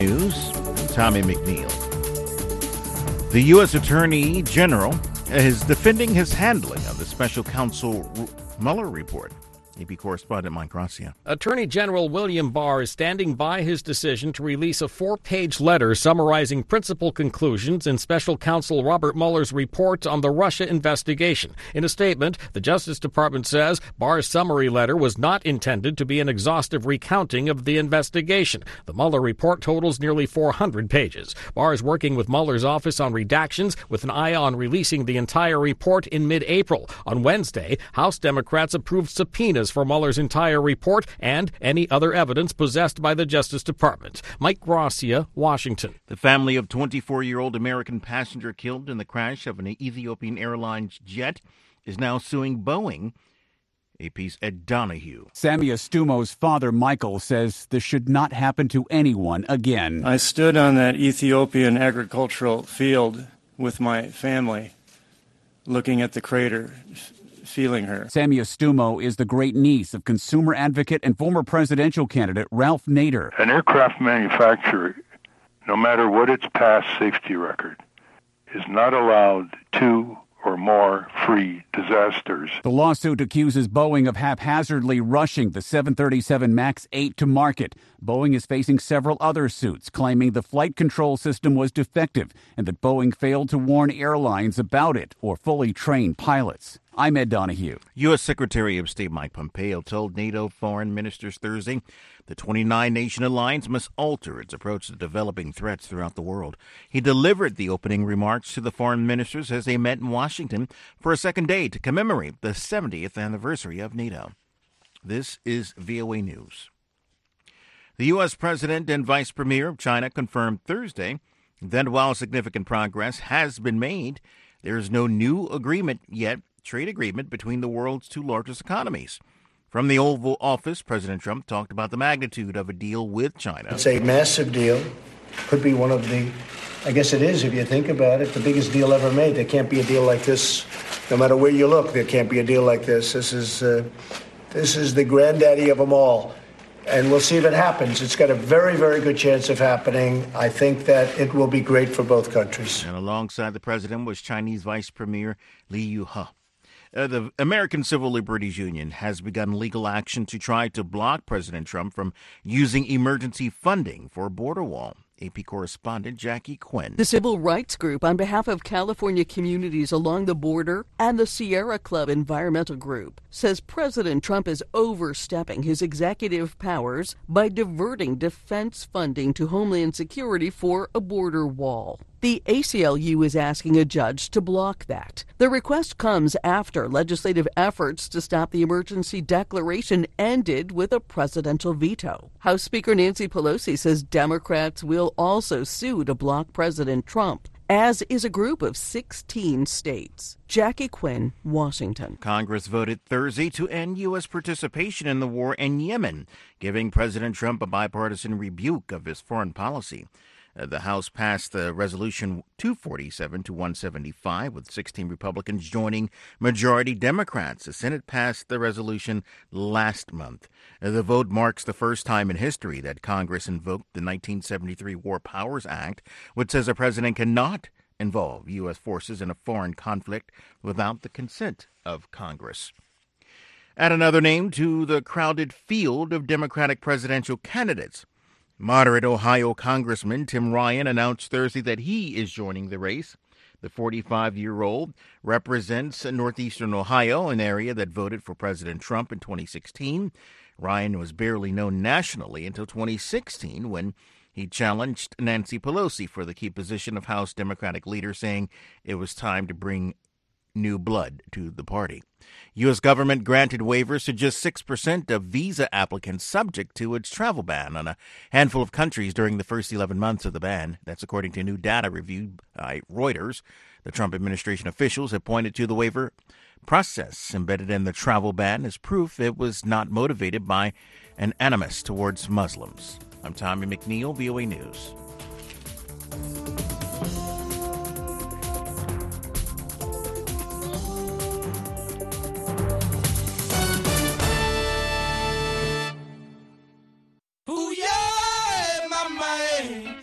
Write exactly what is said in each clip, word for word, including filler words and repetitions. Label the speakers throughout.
Speaker 1: News, I'm Tommy McNeil. The U S Attorney General is defending his handling of the special counsel Mueller report. A P correspondent Mike Gracia.
Speaker 2: Attorney General William Barr is standing by his decision to release a four-page letter summarizing principal conclusions in special counsel Robert Mueller's report on the Russia investigation. In a statement, the Justice Department says Barr's summary letter was not intended to be an exhaustive recounting of the investigation. The Mueller report totals nearly four hundred pages. Barr is working with Mueller's office on redactions with an eye on releasing the entire report in mid-April. On Wednesday, House Democrats approved subpoenas for Mueller's entire report and any other evidence possessed by the Justice Department. Mike Gracia, Washington.
Speaker 1: The family of twenty-four-year-old American passenger killed in the crash of an Ethiopian Airlines jet is now suing Boeing. A P's Ed Donahue.
Speaker 3: Sammy Astumo's father, Michael, says this should not happen to anyone again.
Speaker 4: I stood on that Ethiopian agricultural field with my family, looking at the crater, feeling her.
Speaker 3: Sammy Astumo is the great niece of consumer advocate and former presidential candidate Ralph Nader.
Speaker 5: An aircraft manufacturer, no matter what its past safety record, is not allowed two or more free disasters.
Speaker 3: The lawsuit accuses Boeing of haphazardly rushing the seven thirty-seven MAX eight to market. Boeing is facing several other suits claiming the flight control system was defective and that Boeing failed to warn airlines about it or fully train pilots. I'm Ed Donahue.
Speaker 1: U S. Secretary of State Mike Pompeo told NATO foreign ministers Thursday the twenty-nine nation alliance must alter its approach to developing threats throughout the world. He delivered the opening remarks to the foreign ministers as they met in Washington for a second day to commemorate the seventieth anniversary of NATO. This is V O A News. The U S. President and Vice Premier of China confirmed Thursday that while significant progress has been made, there is no new agreement yet, trade agreement between the world's two largest economies. From the Oval Office, President Trump talked about the magnitude of a deal with China.
Speaker 6: It's a massive deal. Could be one of the, I guess it is if you think about it, the biggest deal ever made. There can't be a deal like this. No matter where you look, there can't be a deal like this. This is, uh, this is the granddaddy of them all. And we'll see if it happens. It's got a very, very good chance of happening. I think that it will be great for both countries.
Speaker 1: And alongside the president was Chinese Vice Premier Li Yuhe. Uh, the American Civil Liberties Union has begun legal action to try to block President Trump from using emergency funding for a border wall. A P correspondent Jackie Quinn.
Speaker 7: The civil rights group on behalf of California communities along the border and the Sierra Club Environmental Group says President Trump is overstepping his executive powers by diverting defense funding to Homeland Security for a border wall. The A C L U is asking a judge to block that. The request comes after legislative efforts to stop the emergency declaration ended with a presidential veto. House Speaker Nancy Pelosi says Democrats will also sue to block President Trump, as is a group of sixteen states. Jackie Quinn, Washington.
Speaker 1: Congress voted Thursday to end U S participation in the war in Yemen, giving President Trump a bipartisan rebuke of his foreign policy. Uh, the House passed the resolution two forty-seven to one seventy-five, with sixteen Republicans joining majority Democrats. The Senate passed the resolution last month. Uh, the vote marks the first time in history that Congress invoked the nineteen seventy-three War Powers Act, which says a president cannot involve U S forces in a foreign conflict without the consent of Congress. Add another name to the crowded field of Democratic presidential candidates. Moderate Ohio Congressman Tim Ryan announced Thursday that he is joining the race. The forty-five-year-old represents northeastern Ohio, an area that voted for President Trump in twenty sixteen. Ryan was barely known nationally until twenty sixteen, when he challenged Nancy Pelosi for the key position of House Democratic leader, saying it was time to bring new blood to the party. U S government granted waivers to just six percent of visa applicants subject to its travel ban on a handful of countries during the first eleven months of the ban. That's according to new data reviewed by Reuters. The Trump administration officials have pointed to the waiver process embedded in the travel ban as proof it was not motivated by an animus towards Muslims. I'm Tommy McNeil, V O A News.
Speaker 8: Ooh, yeah, my man.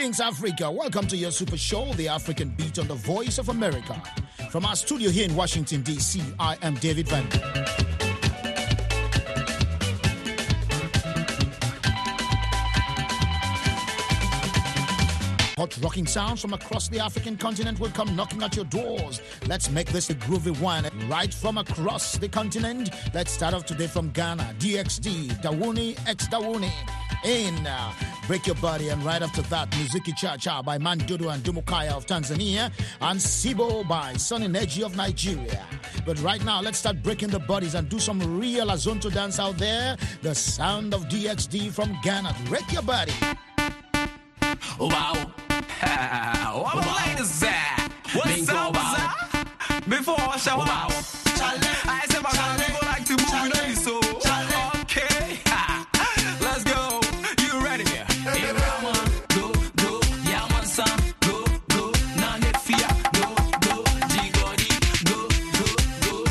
Speaker 8: Greetings, Africa. Welcome to your super show, The African Beat on the Voice of America. From our studio here in Washington, D C, I am David Van. Hot rocking sounds from across the African continent will come knocking at your doors. Let's make this a groovy one. Right from across the continent, let's start off today from Ghana. D X D, Dawuni X Dawuni. In uh, Break Your Body, and right after that, Muziki Cha Cha by Mandudu and Dumukaya of Tanzania, and Sibo by Sonny Neji of Nigeria. But right now, let's start breaking the bodies and do some real Azonto dance out there. The sound of D X D from Ghana. Break Your Body.
Speaker 9: Wow. What wow. Ladies at? What's up, wow. Before I show wow. I said my God, go like to move it on so okay. Let's go. You ready? Hey, man, go, go. Yeah, man, son. Go, go. Now net fear. Go, go. G-Godi. Go, go, go.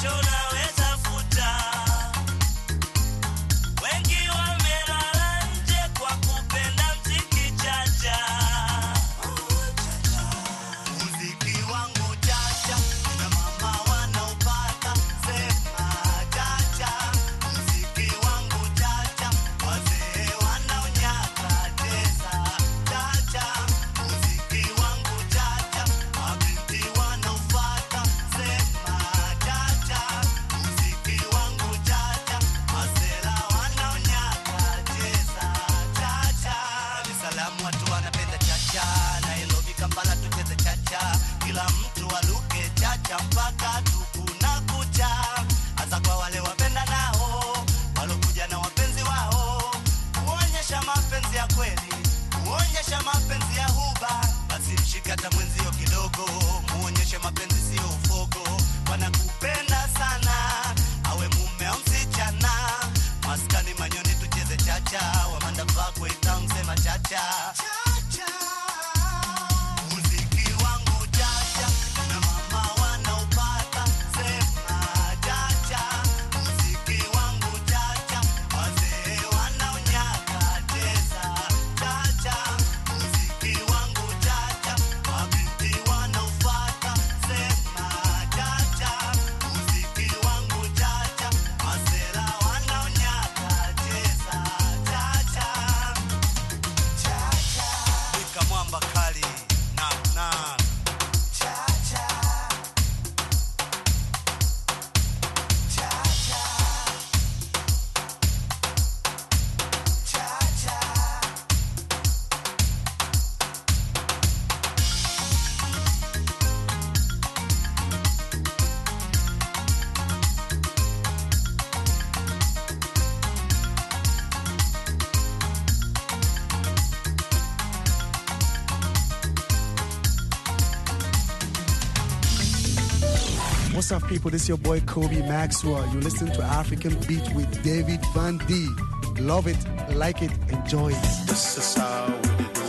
Speaker 10: What's up, people? This is your boy Kobe Maxwell. You listen to African Beat with David Van D. Love it, like it, enjoy it.
Speaker 11: This is how we do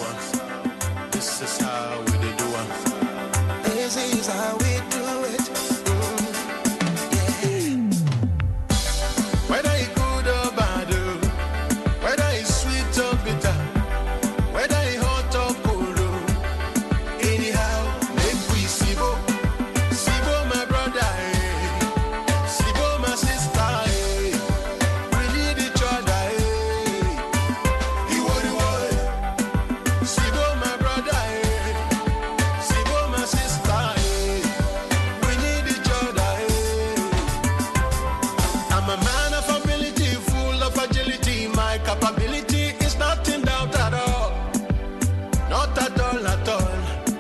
Speaker 11: it. This is how we do it.
Speaker 12: This is how we do it. Mm. Yeah.
Speaker 11: Whether it's good or bad, whether it's sweet or bitter, whether it's hot or cold, anyhow, make we sibo. Sibo, my brother, sibo, my sister, we need each other. You want the world. Sibo, my brother, sibo, my sister, we need each other. I'm a man of ability, full of agility. My capability is not in doubt at all. Not at all, at all.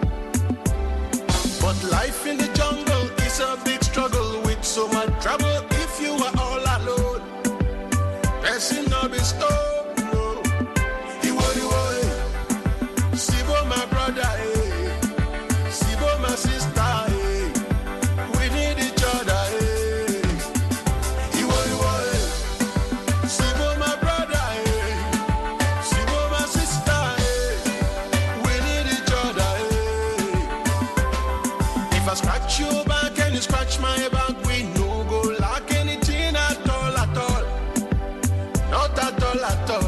Speaker 11: But life in the jungle is a big struggle with so much trouble. If you are all alone, person no be stone. No. You want the world. Sibo, my brother, eh. Sibo, my sister, eh. We need each other, eh. You want the world. Sibo, my brother, eh. Sibo, my sister, eh. We need each other, eh. If I scratch your back and you scratch my back, we no go lack anything at all, at all. Not at all, at all.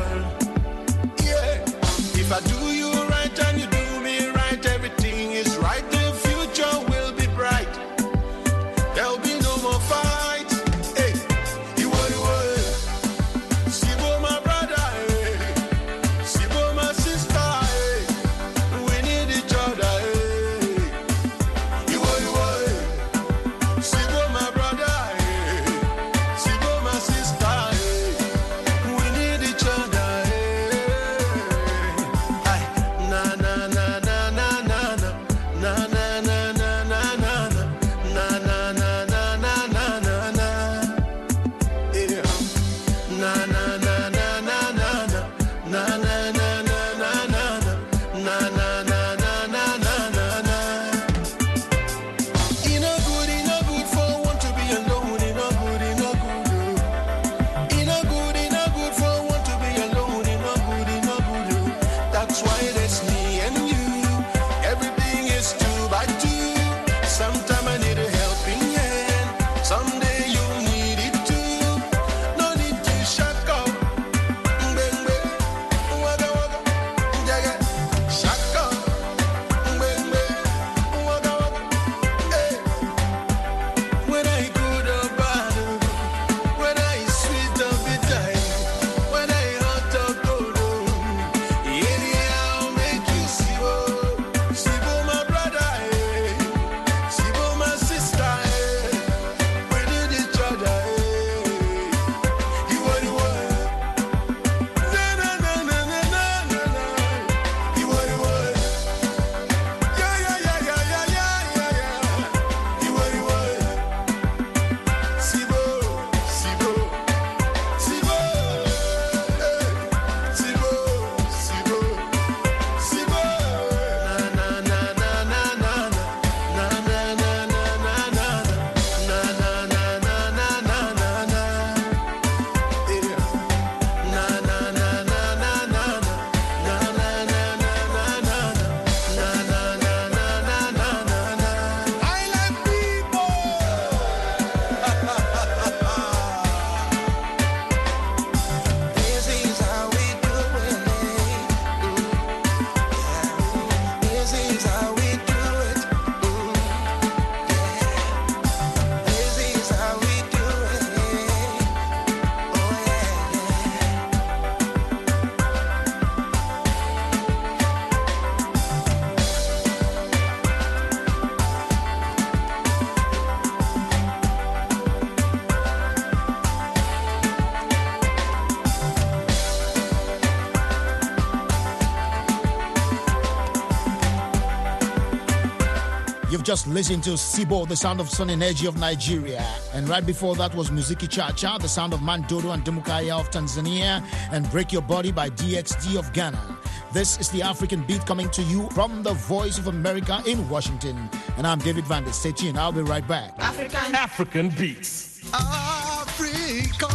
Speaker 8: just listened to Sibo, the sound of Sun Energy of Nigeria. And right before that was Muziki Cha Cha, the sound of Mandodo and Demukaya of Tanzania, and Break Your Body by D X D of Ghana. This is the African Beat coming to you from the Voice of America in Washington. And I'm David Van Der. Stay tuned. I'll be right back.
Speaker 13: African, African Beats.
Speaker 12: Africa,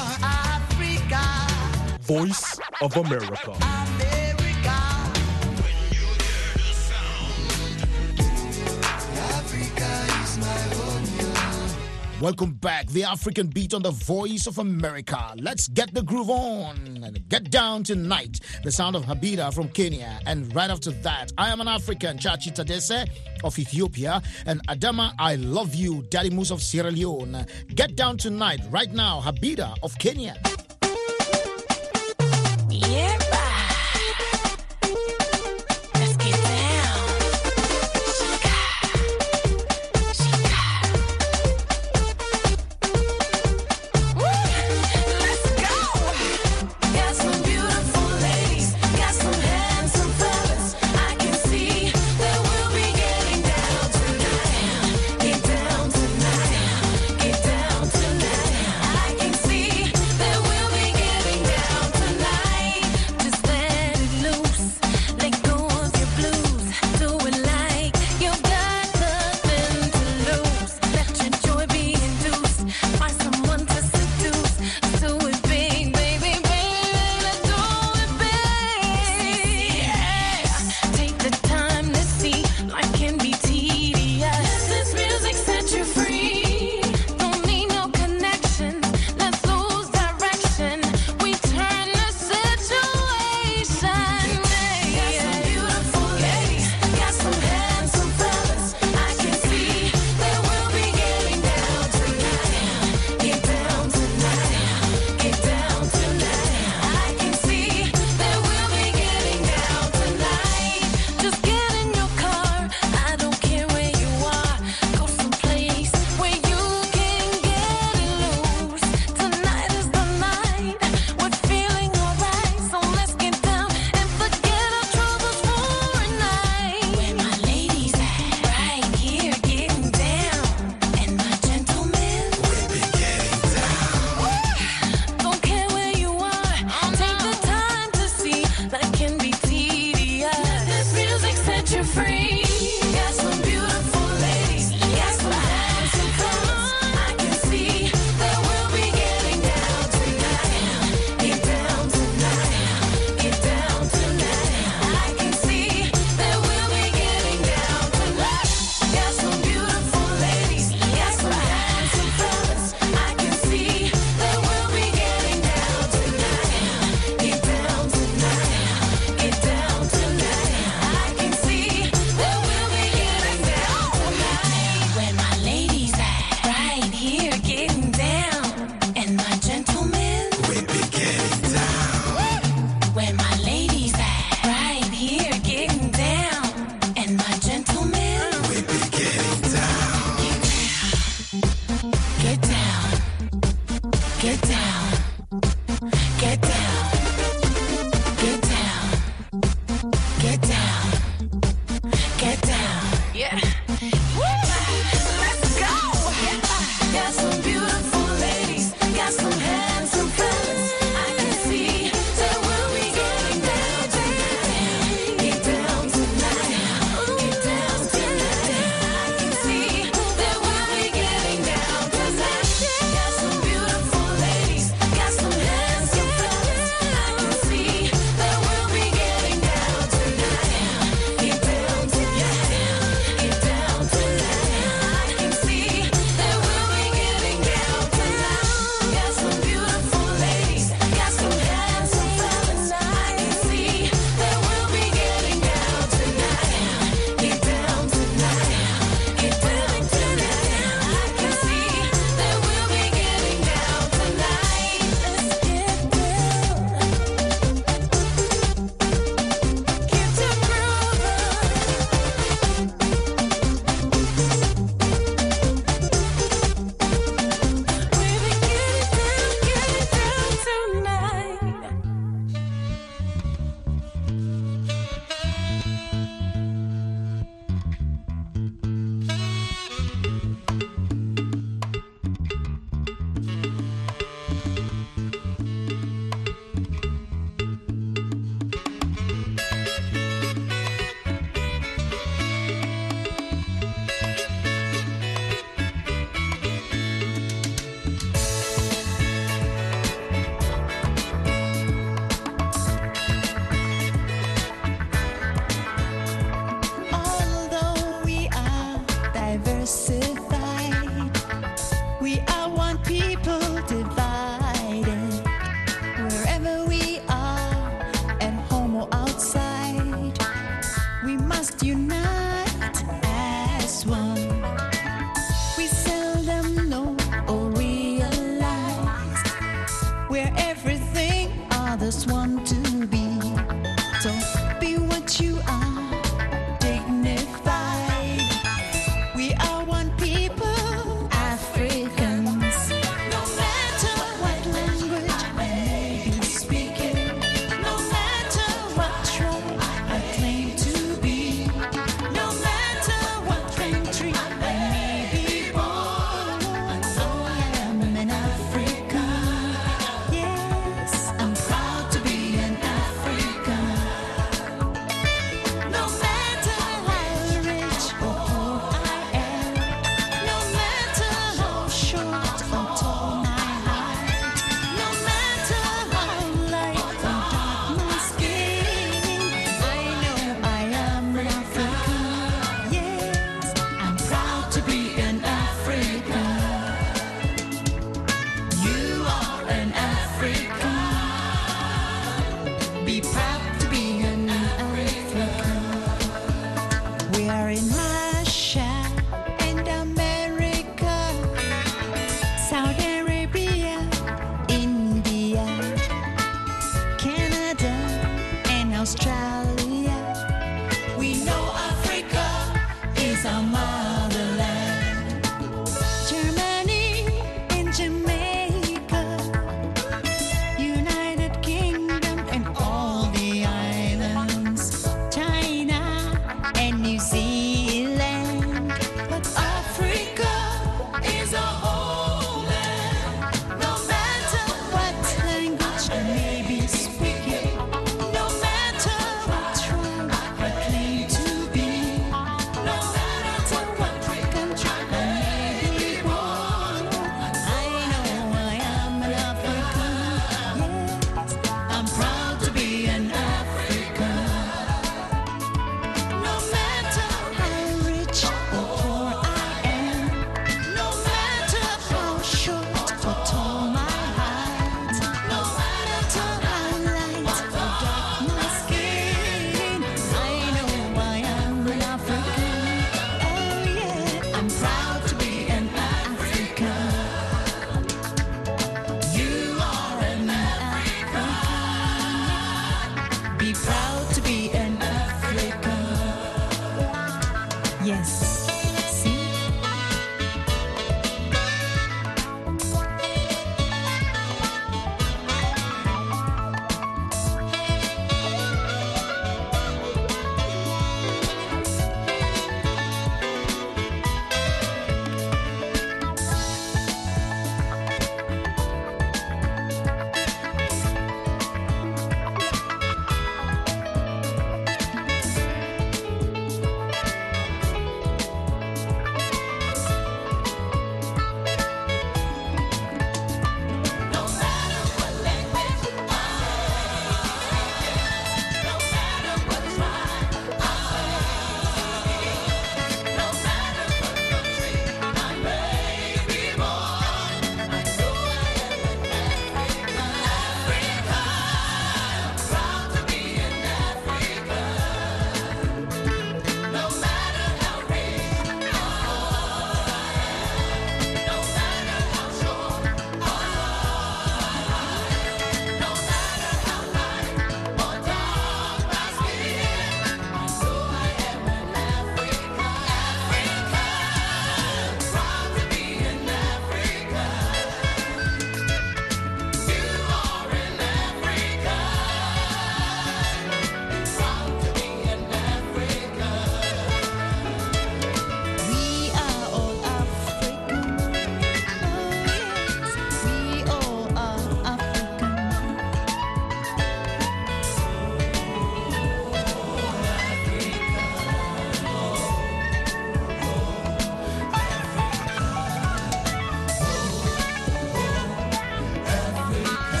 Speaker 12: Africa.
Speaker 13: Voice of America.
Speaker 8: Welcome back. The African Beat on the Voice of America. Let's get the groove on and get down tonight. The sound of Habida from Kenya. And right after that, I Am an African, Chachi Tadese of Ethiopia. And Adama, I Love You, Daddy Moose of Sierra Leone. Get down tonight, right now, Habida of Kenya.
Speaker 14: Yeah.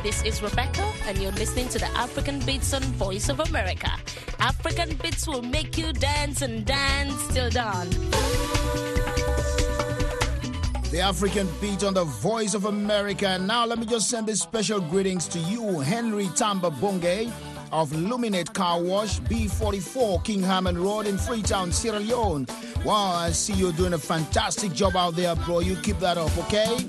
Speaker 14: This is Rebecca, and you're listening to the African Beats on Voice of America. African Beats will make you dance and dance till dawn.
Speaker 8: The African Beat on the Voice of America. And now let me just send these special greetings to you, Henry Tamba Bonge of Luminate Car Wash, B forty-four King Hammond Road in Freetown, Sierra Leone. Wow, I see you doing a fantastic job out there, bro. You keep that up, okay?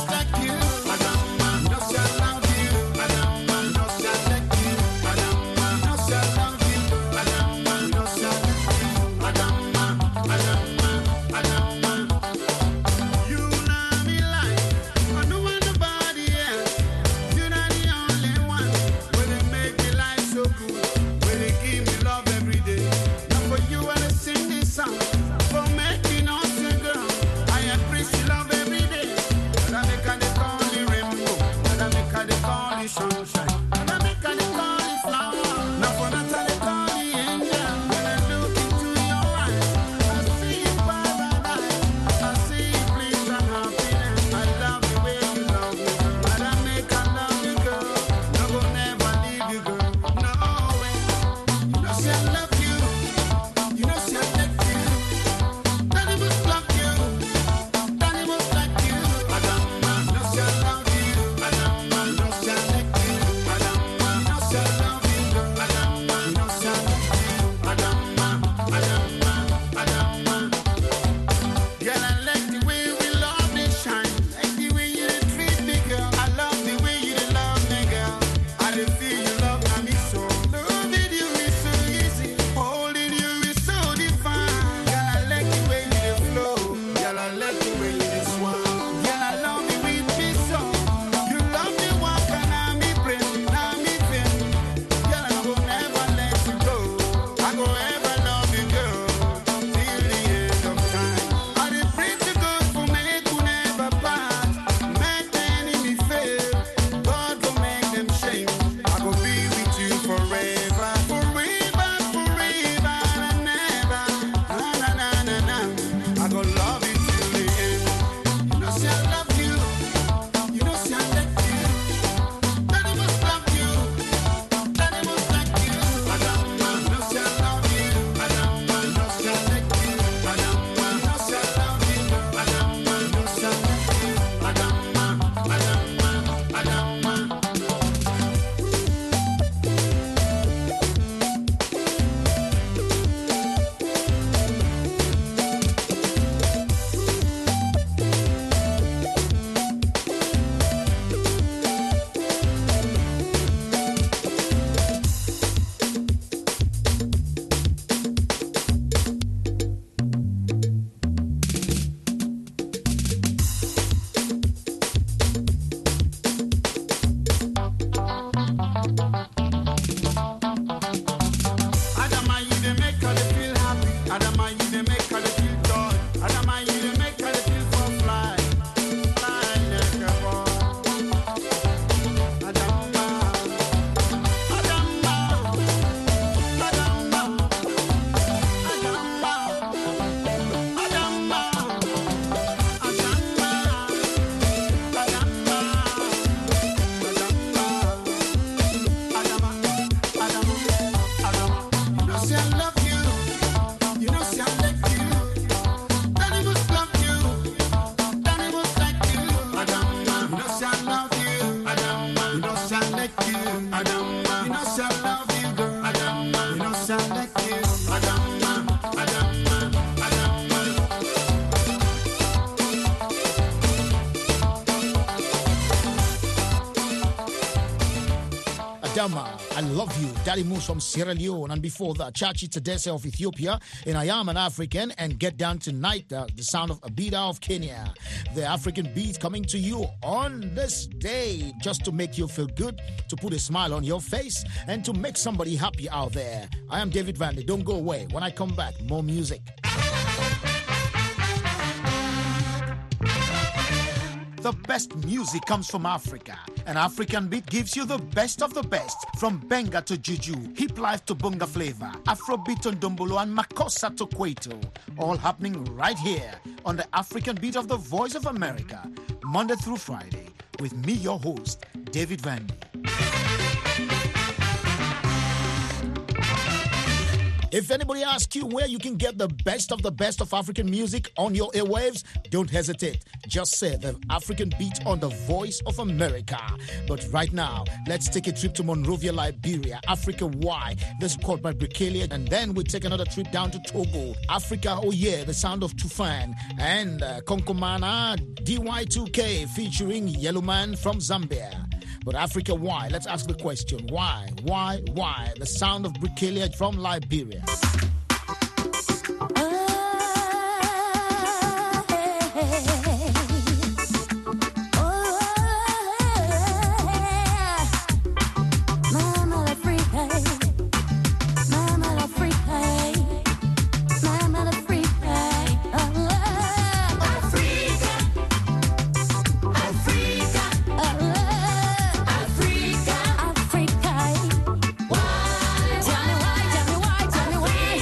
Speaker 8: I love you, Daddy Moose from Sierra Leone, and before that, Chachi Tadese of Ethiopia, and I Am an African, and Get Down Tonight, uh, the sound of Abida of Kenya. The African beat coming to you on this day, just to make you feel good, to put a smile on your face, and to make somebody happy out there. I am David Vandy. Don't go away. When I come back, more music. The best music comes from Africa. An African beat gives you the best of the best. From Benga to Juju, Hip Life to Bunga Flavor, Afrobeat to Ndombolo, and Makossa to Kwaito. All happening right here on the African Beat of the Voice of America. Monday through Friday with me, your host, David Vandy. If anybody asks you where you can get the best of the best of African music on your airwaves, don't hesitate. Just say the African Beat on the Voice of America. But right now, let's take a trip to Monrovia, Liberia, Africa Y. This is called by Brikelia. And then we take another trip down to Togo, Africa, oh yeah, the sound of Tufan. And uh, Konkomana D Y two K featuring Yellowman from Zambia. But Africa, why? Let's ask the question. Why? Why? Why? The sound of Brikelia from Liberia.
Speaker 15: Africa, why? Tell me why, tell me why, tell me why.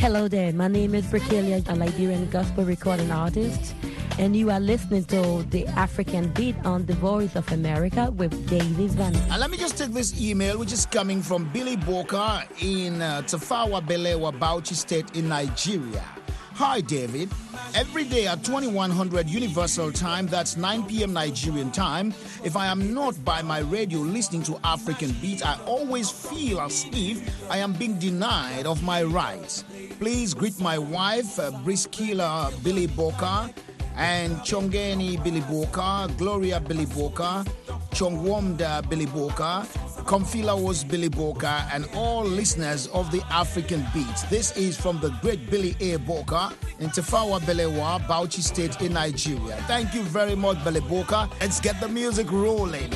Speaker 15: Hello there, my name is Brakelia, a Liberian gospel recording artist, and you are listening to the African Beat on the Voice of America with David Van.
Speaker 8: And let me just take this email, which is coming from Billy Boka in uh, Tafawa Balewa, Bauchi State in Nigeria. Hi, David. Every day at twenty-one hundred Universal Time, that's nine p.m. Nigerian time, if I am not by my radio listening to African Beat, I always feel as if I am being denied of my rights. Please greet my wife, uh, Briskila Billy Boka, and Chongeni Billy Boka, Gloria Billy Boka, Chongwomda Billy Boka, Komfilawos Billy Boka, and all listeners of the African Beats. This is from the great Billy A. Boka in Tafawa Balewa, Bauchi State in Nigeria. Thank you very much, Billy Boka. Let's get the music rolling.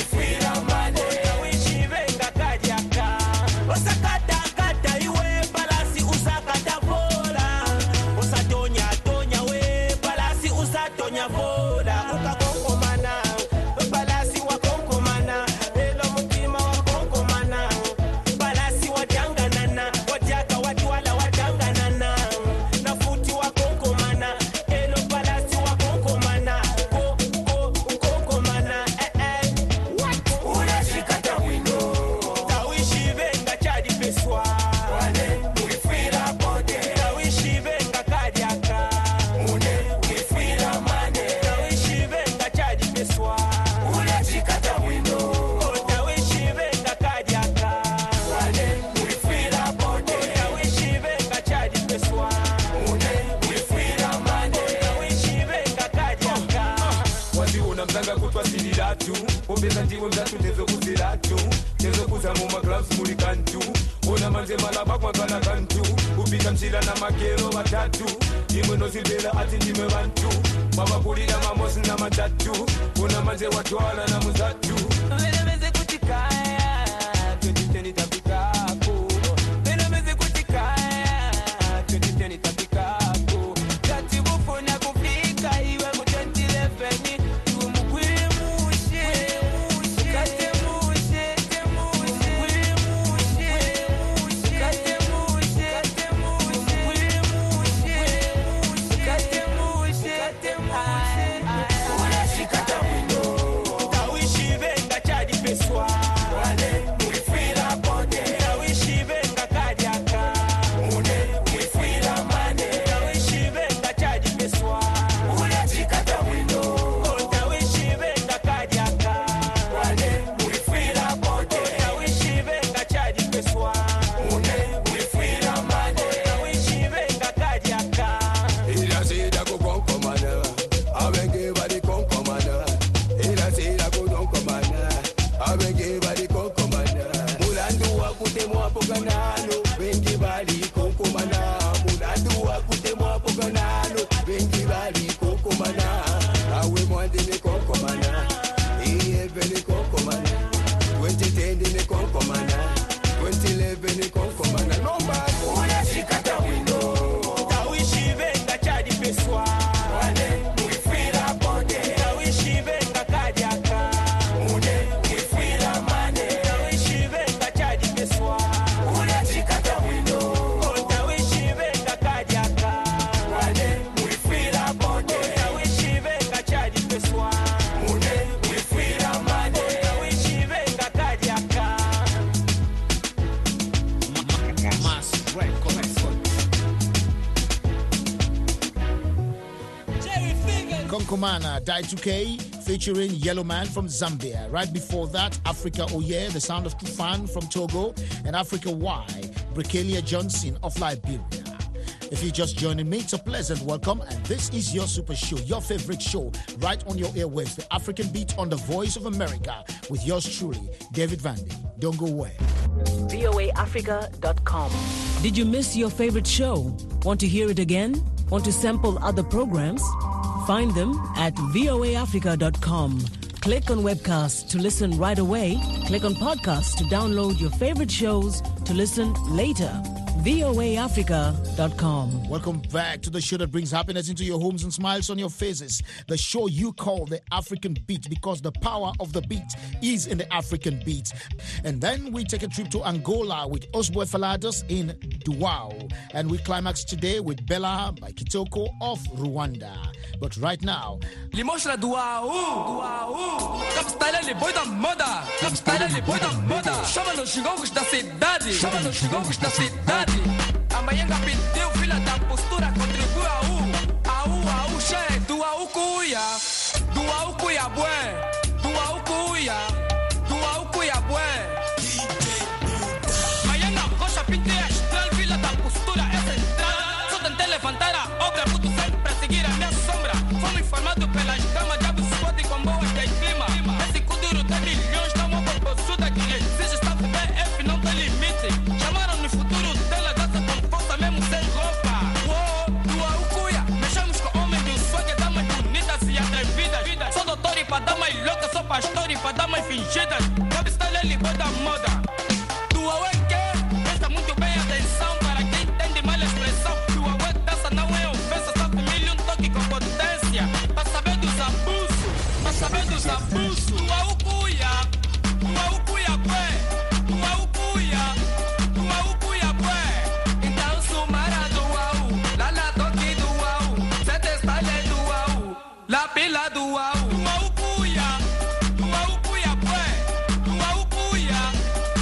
Speaker 16: Osakata kata iwe bala
Speaker 12: pessoa. Mune, uifira pode. Tawishi venga kadiaka. Mune, uifira mane. Tawishi venga chadi pessoa. Ule chikata wino. Tawishi venga kadiaka. Mune, uifira pode. Tawishi venga chadi pessoa. Mune, uifira mane. Tawishi venga kadiaka.
Speaker 9: Waziona mzanga kutwa sililatu. Obeza ndiwe mzatu nezo kuzilatu. Nezo kuzamu magloves muri kantu. Ona manze malaba kwa kana kantu. Upika mshila na makero watatu. Imwe nozibela ati ndime bantu. Baba kulida mamosi na matatu. Ona manze watwala na muzatu.
Speaker 12: Vele meze kutikaya. twenty ten tapikako. Vele meze kutikaya. twenty ten tapikako. Kati bufuna kufika iwe ku twenty eleven.
Speaker 8: Konkomana, Die two K, featuring Yellow Man from Zambia. Right before that, Africa Oye, The Sound of Tufan from Togo, and Africa Y, Brikelia Johnson of Liberia. If you're just joining me, it's a pleasant welcome, and this is your super show, your favorite show, right on your airwaves, the African Beat on the Voice of America, with yours truly, David Vandy. Don't go away.
Speaker 16: V O A Africa dot com. Did you miss your favorite show? Want to hear it again? Want to sample other programs? Find them at V O A Africa dot com. Click on webcast to listen right away. Click on podcast to download your favorite shows to listen later. V O A Africa dot com.
Speaker 8: Welcome back to the show that brings happiness into your homes and smiles on your faces. The show you call the African Beat, because the power of the beat is in the African beat. And then we take a trip to Angola with Osboy Faladas in Duao. And we climax today with Bella by Kitoko of Rwanda. But right now,
Speaker 9: Limostra Duao, Duao, Capstyle ele boi da moda, Capstyle ele boi da moda. Chama nos xingongos da cidade, chama nos xingongos da cidade. A Mayenga pediu, filha da postura, contribui a U, a U, a U, che, Duao cuia, Duao cuia bué, Duao cuia, Duao cuia bué. Mayenga coxa pintea, estrela, filha da postura, é central. Só tentei levantar a obra, puto sempre seguir a minha sombra. Fomos informados pelas damas, diabo se pode com boas de clima. Esse kuduro tem milhões, tá uma propossuda que exige estar B F, não tem limite. Chamaram no futuro dela, dança com força mesmo sem roupa. Uou, Duao cuia, mexemos com homens do swag, damas bonitas e atrevidas. Sou doutor e pra damas loucas, sou pastor e pra damas fingidas. Capstyle ele boi da moda. Duao é que? Presta muito bem atenção para quem entende mal a expressão. Duao é dança, não é ofensa, só família, um toque com potência. Pra saber dos abusos, pra saber dos abusos. Duao cuia, Duao cuia bué, Duao cuia, Duao cuia bué. Então sumara Duao, lá na toque Duao, sete style Duao, lá pila Duao. Duao cuia, Duao cuia bué, Duao cuia,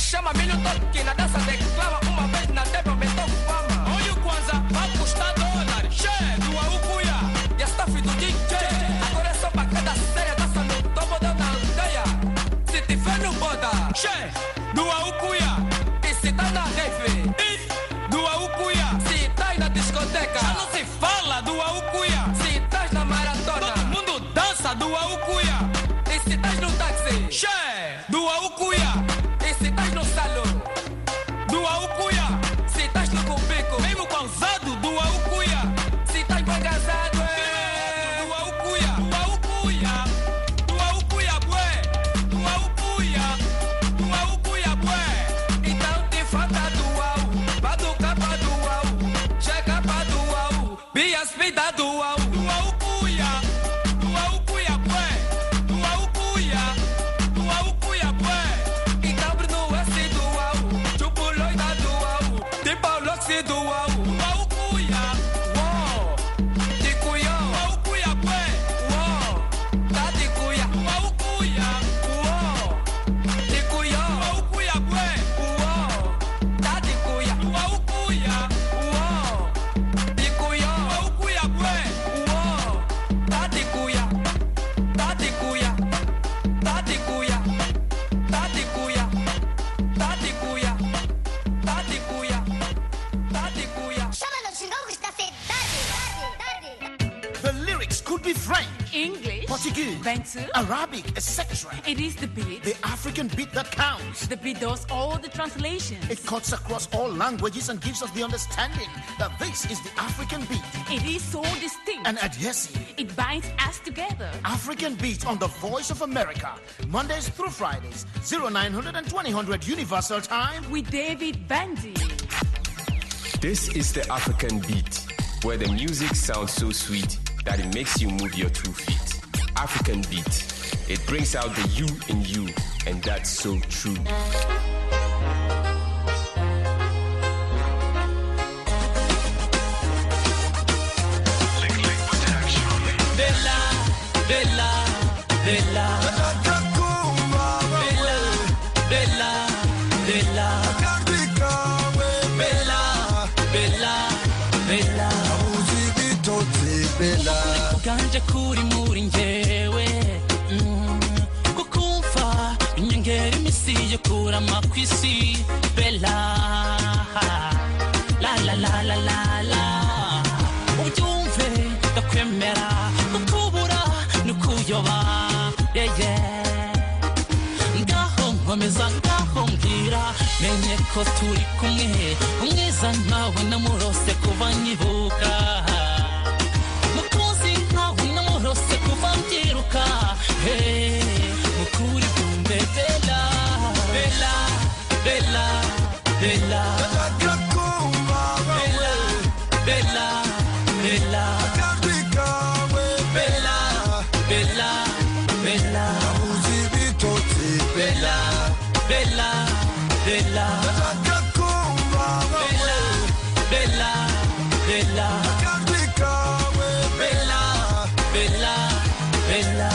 Speaker 12: chama Milton, que na dança declama uma vez na T V aumentou fama. Olha o Kwanza, vai custar dólar. Che, do Aucuia, e a staff do D J. Agora é só pra cada série, dança no topo da aldeia. Se tiver no boda, che, do Aucuia, e se tá na rave, do Aucuia, se tá na discoteca, já não se fala do Aucuia, se tá na maratona, todo mundo dança do Aucuia, e se tá no táxi, che, do Aucuia, e se tá no salão, do Aucuia, se tá no cubico, mesmo causado do Aucuia, se tá embagasado, do Aucuia, do Aucuia, do Aucuia, bué, do Aucuia, do Aucuia, bué, então te falta do Au, baduca pra do Au, chega pra do Au, bias vida do Au, do Aucuia, do Aucuia, bué, do Aucuia, do Aucuia, bué, então Bruno S do Au, chupo loida do Au, tipo Loxi do Au, do Aucuia, uou, de cuió, do Aucuia, bué, uou, tá de cuia, do Aucuia, uou, de cuió, do Aucuia, bué, uou, tá de cuia, do Aucuia, uou, de cuió, do Aucuia, bué, uou, tá de cuia, tá de cuia, tá de cuia, tá de cuia, tá de cuia, tá de cuia, tá de cuia.
Speaker 8: The lyrics could be French,
Speaker 17: English,
Speaker 8: Portuguese,
Speaker 17: Bantu,
Speaker 8: Arabic, et cetera.
Speaker 17: It is the beat.
Speaker 8: The African beat that counts.
Speaker 17: The beat does all the translations.
Speaker 8: It cuts across all languages and gives us the understanding that this is the African beat.
Speaker 17: It is so distinct
Speaker 8: And adhesive.
Speaker 17: It binds us together.
Speaker 8: African beat on the Voice of America. Mondays through Fridays, oh nine hundred and twenty hundred Universal Time.
Speaker 17: With David Bandy.
Speaker 18: This is the African beat, where the music sounds so sweet that it makes you move your two feet. African beat. It brings out the you in you, and that's so true.
Speaker 12: Bella, bella, bella, bella, bella, bella, bella, bella, bella. Kuganje kuri muri njyewe, mm, kukumva inyongera imisi yo kurama kwisi. Bella, la la la la la la, ubyumve ndakwemera, kukubura nukuyoba, yeah yeah. Ngaho nkomeza ngaho mbwira, menye ko turi kumwe, umwiza nkawe namurose kuva nyibuka. Mukunzi nkawe namurose kuva mbyiruka, hey, mukuri kumbe. Bella, bella, bella, bella, bella, bella, bella, bella, bella, bella, bella, bella, bella, bella, bella, bella, bella,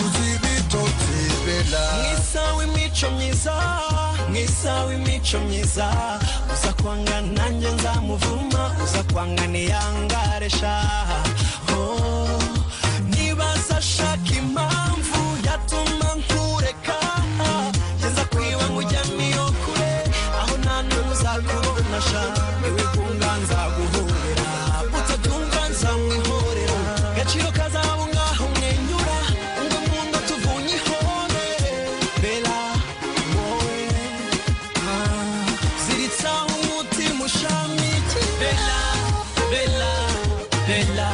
Speaker 12: bella. Mwisa w'imico myiza, mwisa w'imico myiza, uza kwanga nanjye nzamuvuma, uza kwanga niyangaresha. Oh, nibaza shaka impamvu yatuma nkureka, nza kwiba nkujyaniyo kure, aho nta n'umwe uzakubona sha, niwe kunga nzaguhorera, utabyumva nzamwihorera, gaciro kazaba ngaho mwenyura, ngo mundo tuvunye ihore. Bella, wowe, ah, ziritsaho umutima ushamiki. Bella, bella, bella,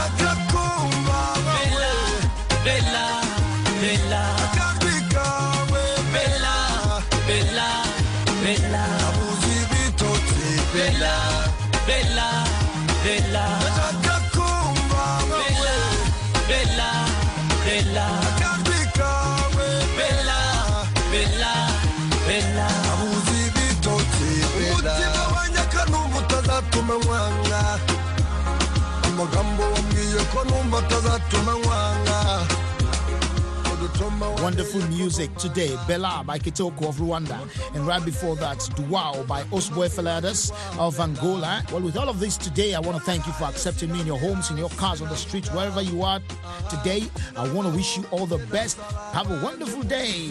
Speaker 12: bella, bella, bella, bella, bella, bella, bella, bella, bella, bella, bella, bella, bella,
Speaker 11: umutima wanyaka numva utazatuma nkwanga, amagambo wambwiye ko numva atazatuma nkwanga,
Speaker 8: Wonderful music today. Bella by Kitoko of Rwanda. And right before that, Duao by Osboy Faladas of Angola. Well, with all of this today, I want to thank you for accepting me in your homes, in your cars, on the streets, wherever you are today. I want to wish you all the best. Have a wonderful day.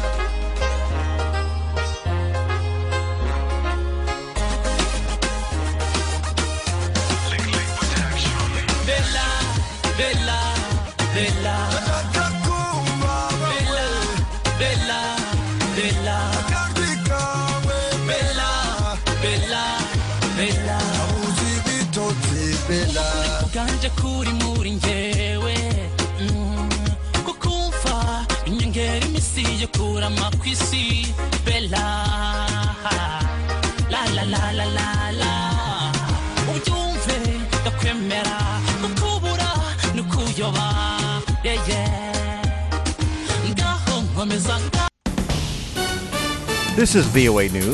Speaker 9: Bella, Bella, Bella. Bella, Bella, Bella, Bella, Bella. Kuganje kuri muri njyewe kukumva inyongera imisiyo kura makwisi. Bella, la la la la la la. Ubyumve ndakwemera kukubura nukuyoba. Yeah yeah. This
Speaker 1: is V O A News.